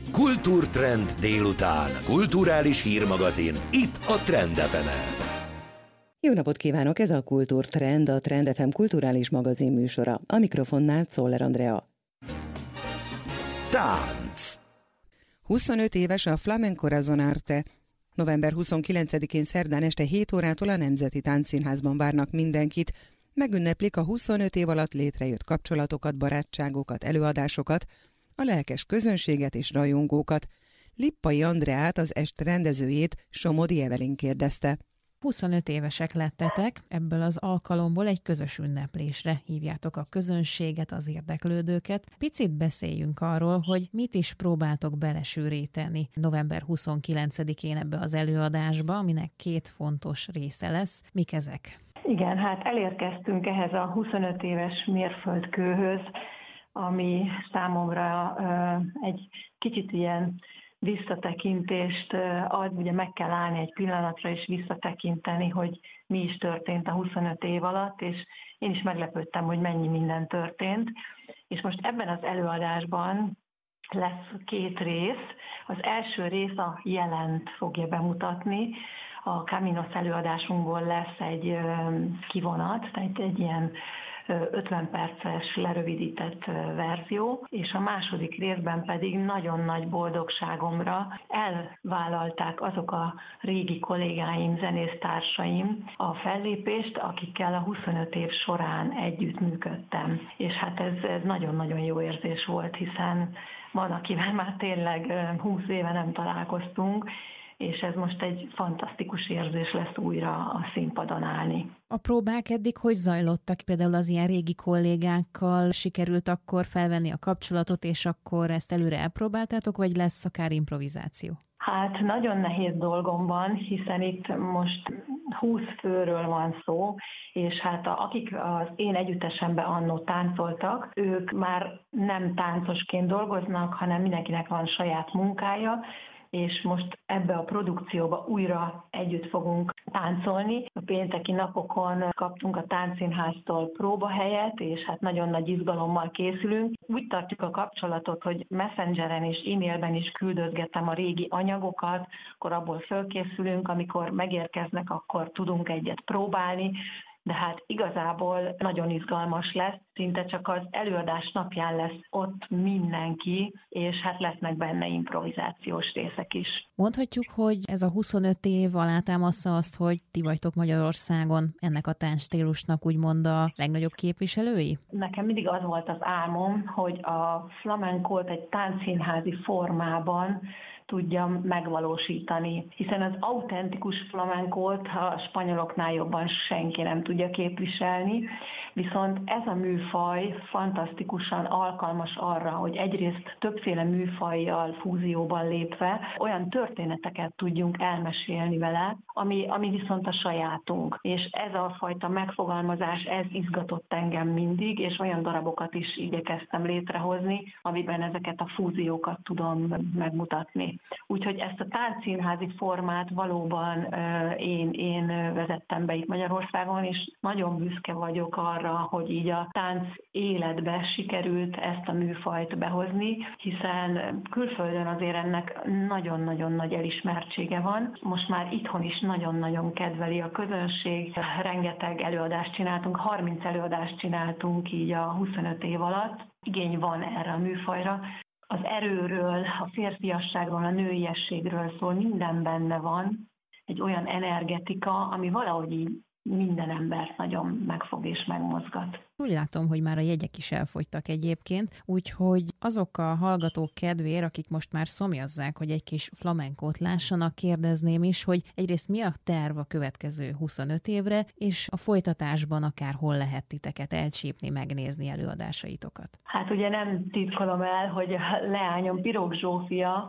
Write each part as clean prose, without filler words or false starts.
Kultúrtrend délután. Kulturális hírmagazin. Itt a Trend FM-en. Jó napot kívánok! Ez a Kultúrtrend, a Trend FM kulturális magazin műsora. A mikrofonnál Czoller Andrea. Tánc. 25 éves a Flamenco Razonarte. November 29-én szerdán este 7 órától a Nemzeti Táncszínházban várnak mindenkit. Megünneplik a 25 év alatt létrejött kapcsolatokat, barátságokat, előadásokat, a lelkes közönséget és rajongókat. Lippai Andreát, az est rendezőjét, Somodi Evelyn kérdezte. 25 évesek lettetek, ebből az alkalomból egy közös ünneplésre hívjátok a közönséget, az érdeklődőket. Picit beszéljünk arról, hogy mit is próbáltok belesűríteni november 29-én ebbe az előadásba, aminek 2 fontos része lesz. Mik ezek? Igen, hát elérkeztünk ehhez a 25 éves mérföldkőhöz, ami számomra egy kicsit ilyen visszatekintést ad, ugye meg kell állni egy pillanatra és visszatekinteni, hogy mi is történt a 25 év alatt, és én is meglepődtem, hogy mennyi minden történt. És most ebben az előadásban lesz 2 rész. Az első rész a jelent fogja bemutatni. A Caminos előadásunkból lesz egy kivonat, tehát egy ilyen 50 perces lerövidített verzió, és a második részben pedig nagyon nagy boldogságomra elvállalták azok a régi kollégáim, zenésztársaim a fellépést, akikkel a 25 év során együttműködtem. És hát ez nagyon-nagyon jó érzés volt, hiszen van, akivel már tényleg 20 éve nem találkoztunk, és ez most egy fantasztikus érzés lesz újra a színpadon állni. A próbák eddig hogy zajlottak? Például az ilyen régi kollégákkal sikerült akkor felvenni a kapcsolatot, és akkor ezt előre elpróbáltátok, vagy lesz akár improvizáció? Hát nagyon nehéz dolgom van, hiszen itt most 20 főről van szó, és hát akik az én együttesemben annó táncoltak, ők már nem táncosként dolgoznak, hanem mindenkinek van saját munkája, és most ebbe a produkcióba újra együtt fogunk táncolni. A pénteki napokon kaptunk a Táncszínháztól próbahelyet, és hát nagyon nagy izgalommal készülünk. Úgy tartjuk a kapcsolatot, hogy Messengeren és e-mailben is küldözgetem a régi anyagokat, akkor abból fölkészülünk, amikor megérkeznek, akkor tudunk egyet próbálni, de hát igazából nagyon izgalmas lesz, szinte csak az előadás napján lesz ott mindenki, és hát lesznek benne improvizációs részek is. Mondhatjuk, hogy ez a 25 év alátámasztja azt, hogy ti vagytok Magyarországon ennek a táncstílusnak úgymond a legnagyobb képviselői? Nekem mindig az volt az álmom, hogy a flamencót egy táncszínházi formában tudjam megvalósítani, hiszen az autentikus flamencót a spanyoloknál jobban senki nem tudja képviselni, viszont ez a műfaj fantasztikusan alkalmas arra, hogy egyrészt többféle műfajjal fúzióban lépve olyan történeteket tudjunk elmesélni vele, ami viszont a sajátunk. És ez a fajta megfogalmazás, ez izgatott engem mindig, és olyan darabokat is igyekeztem létrehozni, amiben ezeket a fúziókat tudom megmutatni. Úgyhogy ezt a táncszínházi formát valóban én vezettem be itt Magyarországon, és nagyon büszke vagyok arra, hogy így a tánc életbe sikerült ezt a műfajt behozni, hiszen külföldön azért ennek nagyon-nagyon nagy elismertsége van. Most már itthon is nagyon-nagyon kedveli a közönség. Rengeteg előadást csináltunk, 30 előadást csináltunk így a 25 év alatt. Igény van erre a műfajra. Az erőről, a férfiasságról, a nőiességről szól, minden benne van, egy olyan energetika, ami valahogy így minden embert nagyon megfog és megmozgat. Úgy látom, hogy már a jegyek is elfogytak egyébként, úgyhogy azok a hallgatók kedvéért, akik most már szomjazzák, hogy egy kis flamenkót lássanak, kérdezném is, hogy egyrészt mi a terv a következő 25 évre, és a folytatásban akár hol lehet titeket elcsípni, megnézni előadásaitokat. Hát ugye nem titkolom el, hogy a leányom Pirog Zsófia,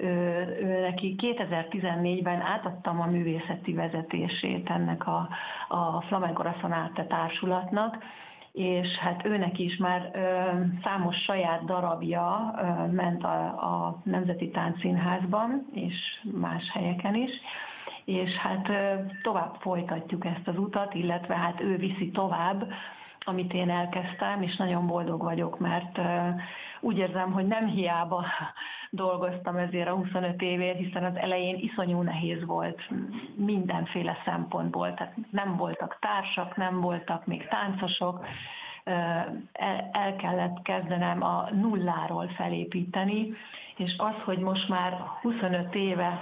ő neki 2014-ben átadtam a művészeti vezetését ennek a Flamenco Razonarte társulatnak, és hát őnek is már számos saját darabja ment a Nemzeti Táncszínházban, és más helyeken is, és hát tovább folytatjuk ezt az utat, illetve hát ő viszi tovább, amit én elkezdtem, és nagyon boldog vagyok, mert úgy érzem, hogy nem hiába dolgoztam ezért a 25 évért, hiszen az elején iszonyú nehéz volt mindenféle szempontból. Tehát nem voltak társak, nem voltak még táncosok, el kellett kezdenem a nulláról felépíteni, és az, hogy most már 25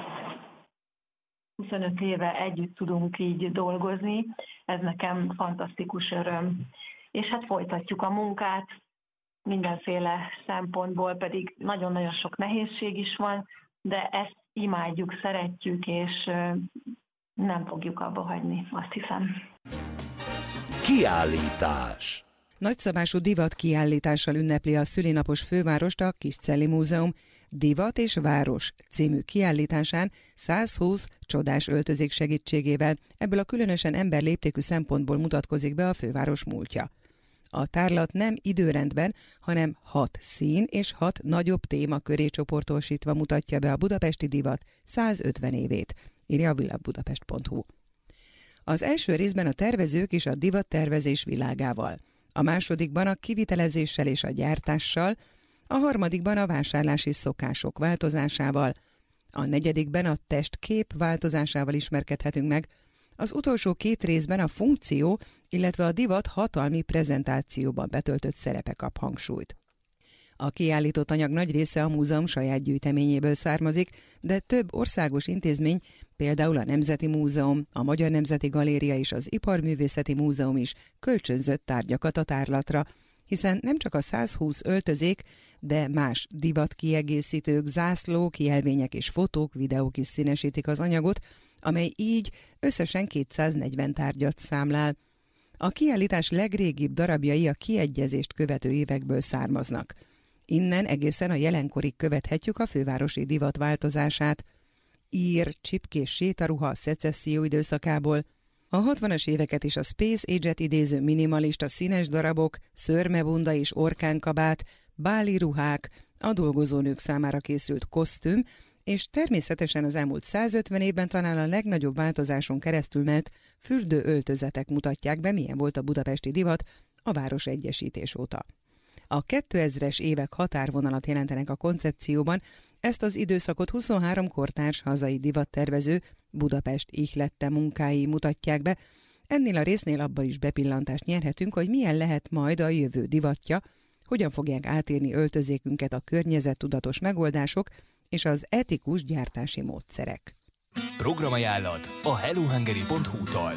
éve együtt tudunk így dolgozni, ez nekem fantasztikus öröm. És hát folytatjuk a munkát, mindenféle szempontból pedig nagyon-nagyon sok nehézség is van, de ezt imádjuk, szeretjük, és nem fogjuk abba hagyni, azt hiszem. Kiállítás. Nagyszabású divat kiállítással ünnepli a szülinapos fővárost a Kiscelli Múzeum. Divat és város című kiállításán 120 csodás öltözék segítségével ebből a különösen emberléptékű szempontból mutatkozik be a főváros múltja. A tárlat nem időrendben, hanem 6 szín és 6 nagyobb téma köré csoportosítva mutatja be a budapesti divat 150 évét, írja a világbudapest.hu. Az első részben a tervezők és a divattervezés világával, a másodikban a kivitelezéssel és a gyártással, a harmadikban a vásárlási szokások változásával, a negyedikben a testkép változásával ismerkedhetünk meg, az utolsó 2 részben a funkció, illetve a divat hatalmi prezentációban betöltött szerepe kap hangsúlyt. A kiállított anyag nagy része a múzeum saját gyűjteményéből származik, de több országos intézmény, például a Nemzeti Múzeum, a Magyar Nemzeti Galéria és az Iparművészeti Múzeum is kölcsönzött tárgyakat a tárlatra, hiszen nem csak a 120 öltözék, de más divatkiegészítők, zászlók, jelvények és fotók, videók is színesítik az anyagot, amely így összesen 240 tárgyat számlál. A kiállítás legrégibb darabjai a kiegyezést követő évekből származnak. Innen egészen a jelenkoriig követhetjük a fővárosi divat változását. Ír, csipkés sétaruha a szecesszió időszakából, a 60-as éveket is a Space Age-et idéző minimalista színes darabok, szőrmebunda és orkánkabát, báli ruhák, a dolgozónők számára készült kosztüm, és természetesen az elmúlt 150 évben talán a legnagyobb változáson keresztül ment fürdőöltözetek mutatják be, milyen volt a budapesti divat a városegyesítés óta. A 2000-es évek határvonalat jelentenek a koncepcióban, ezt az időszakot 23 kortárs hazai divattervező Budapest ihlette munkái mutatják be. Ennél a résznél abban is bepillantást nyerhetünk, hogy milyen lehet majd a jövő divatja, hogyan fogják átírni öltözékünket a környezettudatos megoldások és az etikus gyártási módszerek. Programajánlat a hellohungary.hu-tól.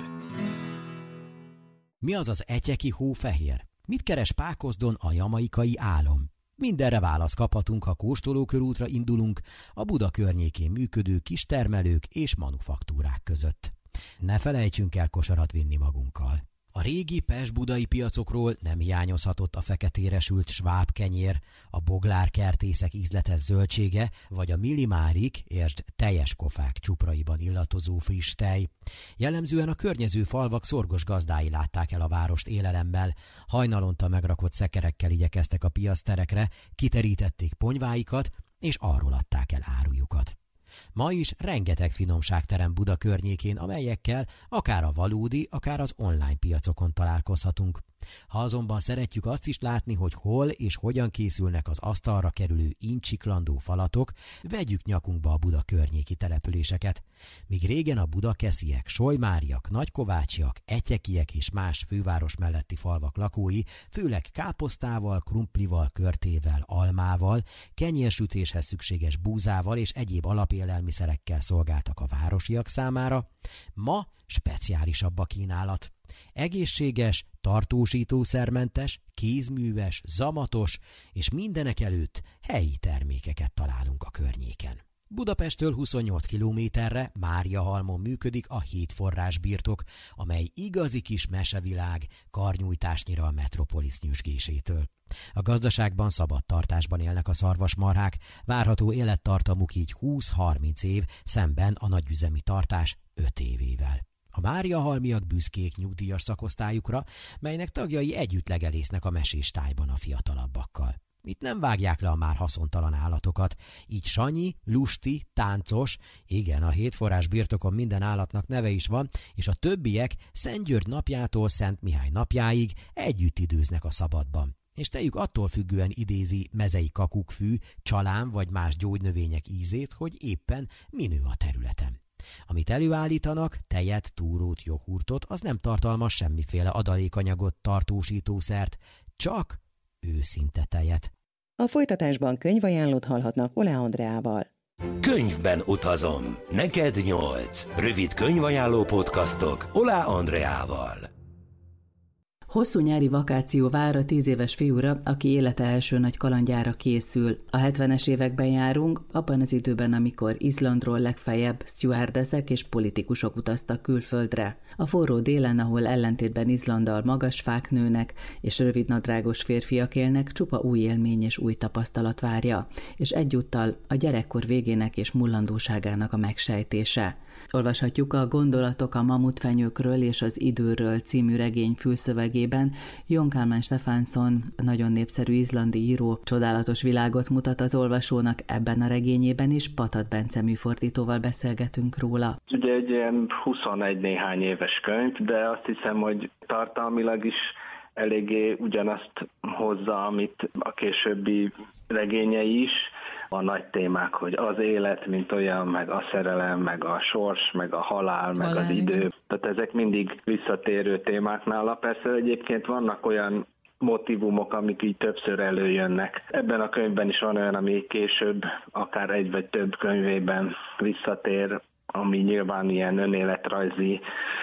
Mi az az etyeki hófehér? Mit keres Pákozdon a jamaikai álom? Mindenre választ kaphatunk, ha kóstolókörútra indulunk a Buda környékén működő kistermelők és manufaktúrák között. Ne felejtsünk el kosarat vinni magunkkal. A régi pest-budai piacokról nem hiányozhatott a feketére sült sváb kenyér, a boglár kertészek ízletes zöldsége, vagy a millimárik, értsd teljes kofák csupraiban illatozó friss tej. Jellemzően a környező falvak szorgos gazdái látták el a várost élelemmel, hajnalonta megrakott szekerekkel igyekeztek a piacterekre, kiterítették ponyváikat, és arról adták el árujukat. Ma is rengeteg finomság terem Buda környékén, amelyekkel akár a valódi, akár az online piacokon találkozhatunk. Ha azonban szeretjük azt is látni, hogy hol és hogyan készülnek az asztalra kerülő incsiklandó falatok, vegyük nyakunkba a Buda környéki településeket. Míg régen a budakesziek, solymáriak, nagykovácsiak, etyekiek és más főváros melletti falvak lakói főleg káposztával, krumplival, körtével, almával, kenyérsütéshez szükséges búzával és egyéb alapélelmiszerekkel szolgáltak a városiak számára, ma speciálisabb a kínálat. Egészséges, tartósítószermentes, kézműves, zamatos és mindenek előtt helyi termékeket találunk a környéken. Budapesttől 28 kilométerre Máriahalmon működik a Hétforrás birtok, amely igazi kis mesevilág karnyújtásnyira a Metropolis nyüzsgésétől. A gazdaságban szabadtartásban élnek a szarvasmarhák, várható élettartamuk így 20-30 év, szemben a nagyüzemi tartás 5 évével. A máriahalmiak büszkék nyugdíjas szakosztályukra, melynek tagjai együtt legelésznek a mesés tájban a fiatalabbakkal. Itt nem vágják le a már haszontalan állatokat, így Sanyi, lusti, táncos, igen, a Hétforrás birtokon minden állatnak neve is van, és a többiek Szent György napjától Szent Mihály napjáig együtt időznek a szabadban. és tejük attól függően idézi mezei kakukkfű, csalám vagy más gyógynövények ízét, hogy éppen minő a területen. Amit előállítanak, tejet, túrót, joghurtot, az nem tartalmaz semmiféle adalékanyagot, tartósítószert, csak őszinte tejet. A folytatásban könyvajánlót hallhatnak Oláh Andreával. Könyvben utazom. Neked 8. Rövid könyvajánló podcastok Oláh Andreával. Hosszú nyári vakáció vár a 10 éves fiúra, aki élete első nagy kalandjára készül. A 70-es években járunk, abban az időben, amikor Izlandról legfeljebb stewardeszek és politikusok utaztak külföldre. A forró délen, ahol ellentétben Izlanddal magas fák nőnek, és rövidnadrágos férfiak élnek, csupa új élmény és új tapasztalat várja, és egyúttal a gyerekkor végének és mullandóságának a megsejtése. Olvashatjuk a Gondolatok a mamutfenyőkről és az időről című regény fülszövegében. Jón Kalman Stefánsson, nagyon népszerű izlandi író, csodálatos világot mutat az olvasónak ebben a regényében is. Patat Bence műfordítóval beszélgetünk róla. Ugye egy ilyen 21 néhány éves könyv, de azt hiszem, hogy tartalmilag is eléggé ugyanazt hozza, amit a későbbi regényei is. A nagy témák, hogy az élet, mint olyan, meg a szerelem, meg a sors, meg a halál, meg az idő. Tehát ezek mindig visszatérő témák nála. Persze egyébként vannak olyan motívumok, amik így többször előjönnek. Ebben a könyvben is van olyan, ami később, akár egy vagy több könyvében visszatér, ami nyilván ilyen önéletrajzi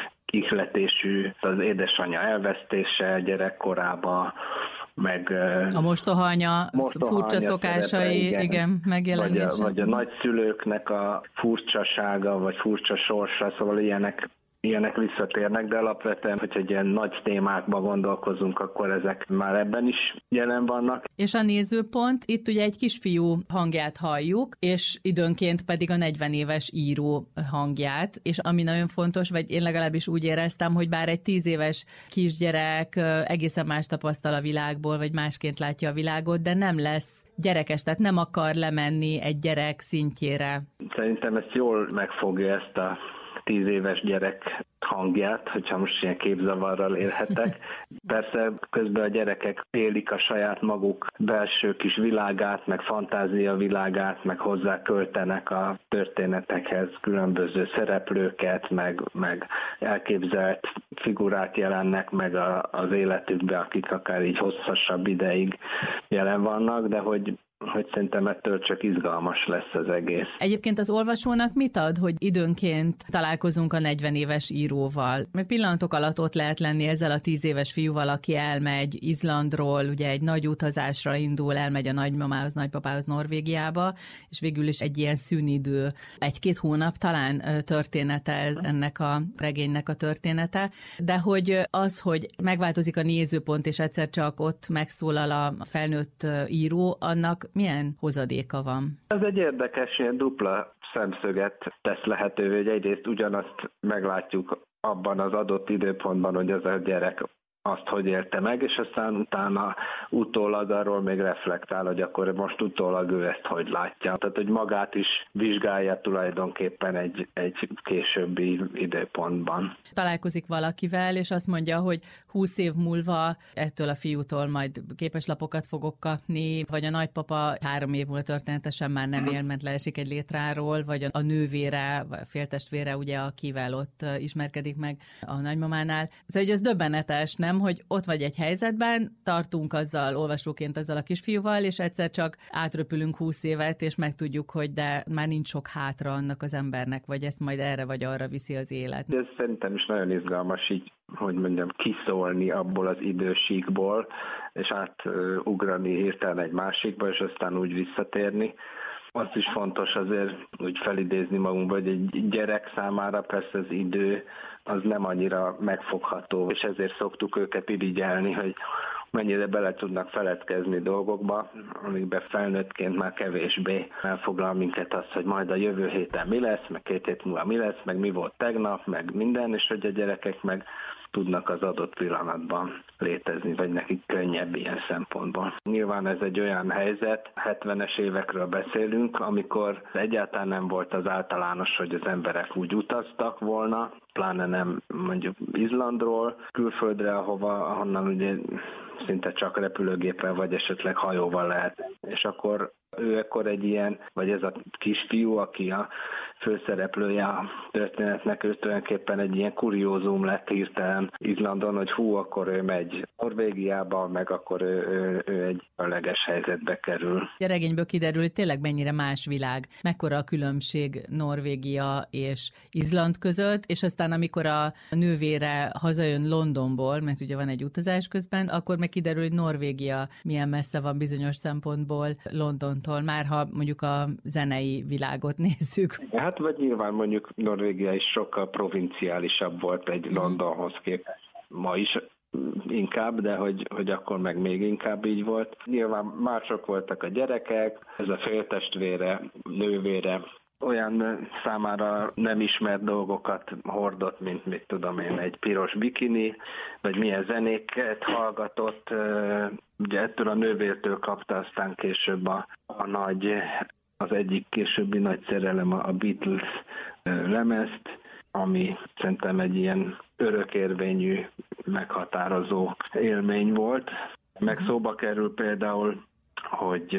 ihletésű, az édesanyja elvesztése gyerekkorában, meg a mostohanya furcsa szokásai, igen, megjelenése. Vagy a nagyszülőknek a furcsasága, vagy furcsa sorsa, szóval ilyenek visszatérnek, de alapvetően, hogyha egy ilyen nagy témákban gondolkozunk, akkor ezek már ebben is jelen vannak. És a nézőpont, itt ugye egy kisfiú hangját halljuk, és időnként pedig a 40 éves író hangját, és ami nagyon fontos, vagy én legalábbis úgy éreztem, hogy bár egy 10 éves kisgyerek egészen más tapasztal a világból, vagy másként látja a világot, de nem lesz gyerekes, tehát nem akar lemenni egy gyerek szintjére. Szerintem ezt jól megfogja, ezt a 10 éves gyerek hangját, hogyha most ilyen képzavarral élhetek. Persze közben a gyerekek élik a saját maguk belső kis világát, meg fantázia világát, meg hozzá költenek a történetekhez különböző szereplőket, meg elképzelt figurát jelennek meg az életükbe, akik akár így hosszasabb ideig jelen vannak, de hogy szerintem ettől csak izgalmas lesz az egész. Egyébként az olvasónak mit ad, hogy időnként találkozunk a 40 éves íróval? Mert pillanatok alatt ott lehet lenni ezzel a 10 éves fiúval, aki elmegy Izlandról, ugye egy nagy utazásra indul, elmegy a nagymamához, nagypapához Norvégiába, és végül is egy ilyen szünidő, 1-2 hónap talán története ennek a regénynek a története, de hogy az, hogy megváltozik a nézőpont, és egyszer csak ott megszólal a felnőtt író, annak milyen hozadéka van? Ez egy érdekes, ilyen dupla szemszöget tesz lehetővé, hogy egyrészt ugyanazt meglátjuk abban az adott időpontban, hogy az a gyerek azt, hogy élte meg, és aztán utána utólag arról még reflektál, hogy akkor most utólag ő ezt hogy látja. Tehát, hogy magát is vizsgálja tulajdonképpen egy későbbi időpontban. Találkozik valakivel, és azt mondja, hogy 20 év múlva ettől a fiútól majd képeslapokat fogok kapni, vagy a nagypapa 3 év múlva történetesen már nem él, mert leesik egy létráról, vagy a nővére, vagy a féltestvére, ugye, akivel ott ismerkedik meg a nagymamánál. Szóval, hogy ez döbbenetes, nem? Hogy ott vagy egy helyzetben, tartunk azzal, olvasóként azzal a kisfiúval, és egyszer csak átröpülünk 20 évet, és megtudjuk, hogy de már nincs sok hátra annak az embernek, vagy ezt majd erre vagy arra viszi az élet. Ez szerintem is nagyon izgalmas így, hogy mondjam, kiszólni abból az idősíkból, és átugrani hirtelen egy másikba, és aztán úgy visszatérni. Azt is fontos azért úgy felidézni magunkba, hogy egy gyerek számára persze az idő az nem annyira megfogható, és ezért szoktuk őket irigyelni, hogy mennyire bele tudnak feledkezni dolgokba, amikben felnőttként már kevésbé elfoglal minket az, hogy majd a jövő héten mi lesz, meg 2 hét múlva mi lesz, meg mi volt tegnap, meg minden, és hogy a gyerekek meg tudnak az adott pillanatban létezni, vagy nekik könnyebb ilyen szempontból. Nyilván ez egy olyan helyzet, 70-es évekről beszélünk, amikor egyáltalán nem volt az általános, hogy az emberek úgy utaztak volna, pláne nem mondjuk Izlandról külföldre, ahonnan ugye szinte csak repülőgéppel vagy esetleg hajóval lehet. És akkor ő ekkor egy ilyen, vagy ez a kisfiú, aki a főszereplője a történetnek, ő tulajdonképpen egy ilyen kuriózum lett hirtelen Izlandon, hogy akkor ő megy Norvégiába, meg akkor ő egy különleges helyzetbe kerül. A regényből kiderül, hogy tényleg mennyire más világ, mekkora a különbség Norvégia és Izland között, és aztán amikor a nővére hazajön Londonból, mert ugye van egy utazás közben, akkor meg kiderül, hogy Norvégia milyen messze van bizonyos szempontból Londontól, már ha mondjuk a zenei világot nézzük. Hát vagy nyilván mondjuk Norvégia is sokkal provinciálisabb volt egy Londonhoz képest. Ma is inkább, de hogy akkor meg még inkább így volt. Nyilván mások voltak a gyerekek, ez a féltestvére, nővére, olyan számára nem ismert dolgokat hordott, mint mit tudom én, egy piros bikini, vagy milyen zenéket hallgatott. Ugye ettől a nővértől kapta aztán később az egyik későbbi nagy szerelem a Beatles lemezt, ami szerintem egy ilyen örökérvényű, meghatározó élmény volt. Meg szóba kerül például, hogy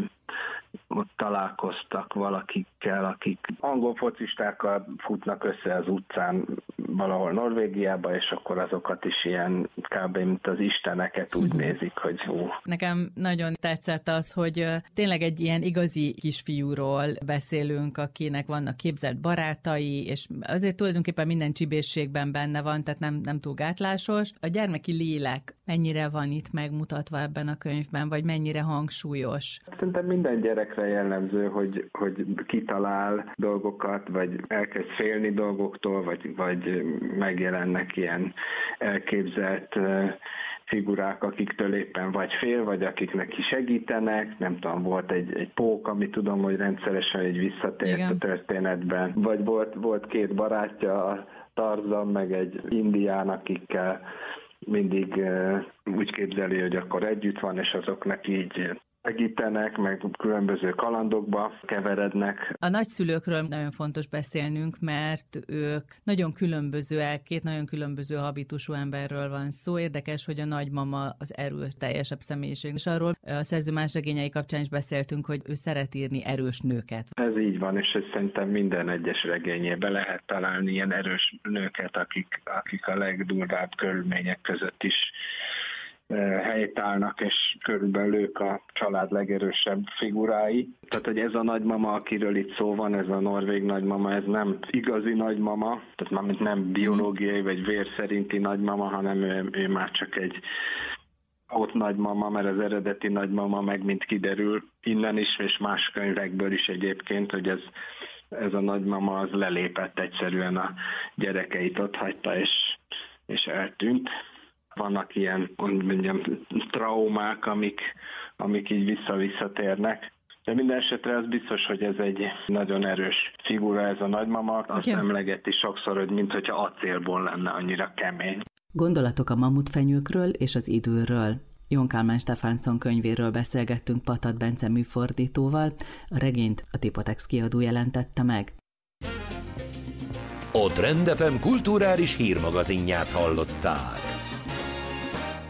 ott találkoztak valakikkel, akik angol focistákkal futnak össze az utcán valahol Norvégiába, és akkor azokat is ilyen kb. Mint az isteneket úgy nézik, hogy hú. Nekem nagyon tetszett az, hogy tényleg egy ilyen igazi kisfiúról beszélünk, akinek vannak képzelt barátai, és azért tulajdonképpen minden csibészségben benne van, tehát nem túl gátlásos. A gyermeki lélek mennyire van itt megmutatva ebben a könyvben, vagy mennyire hangsúlyos? Szerintem minden gyerekre jellemző, hogy kitalál dolgokat, vagy elkezd félni dolgoktól, vagy megjelennek ilyen elképzelt figurák, akiktől éppen vagy fél, vagy akik neki segítenek. Nem tudom, volt egy pók, ami tudom, hogy rendszeresen egy visszatért Igen. a történetben. Vagy volt két barátja, a Tarzan, meg egy indián, akikkel mindig úgy képzeli, hogy akkor együtt van, és azoknak így segítenek, meg különböző kalandokba keverednek. A nagyszülőkről nagyon fontos beszélnünk, mert ők nagyon különbözőek, két nagyon különböző habitusú emberről van szó. Érdekes, hogy a nagymama az erőteljesebb személyiség. És arról a szerző más regényei kapcsán is beszéltünk, hogy ő szeret írni erős nőket. Ez így van, és ez szerintem minden egyes regényében lehet találni ilyen erős nőket, akik a legdurvább körülmények között is helytállnak, és körülbelül ők a család legerősebb figurái. Tehát, hogy ez a nagymama, akiről itt szó van, ez a norvég nagymama, ez nem igazi nagymama, tehát mármint nem biológiai vagy vér szerinti nagymama, hanem ő már csak egy ott nagymama, mert az eredeti nagymama meg mint kiderül innen is, és más könyvekből is egyébként, hogy ez a nagymama az lelépett egyszerűen a gyerekeit ott hagyta, és eltűnt. Vannak ilyen, mondjam, traumák, amik így visszatérnek. De minden esetre az biztos, hogy ez egy nagyon erős figura, ez a nagymama. Azt emlegeti sokszor, hogy mintha acélból lenne, annyira kemény. Gondolatok a mamutfenyőkről és az időről. Jon Kalman Stefánsson könyvéről beszélgettünk Patat Bence műfordítóval, a regényt a Tipotex kiadó jelentette meg. A Trend FM kulturális hírmagazinját hallottál.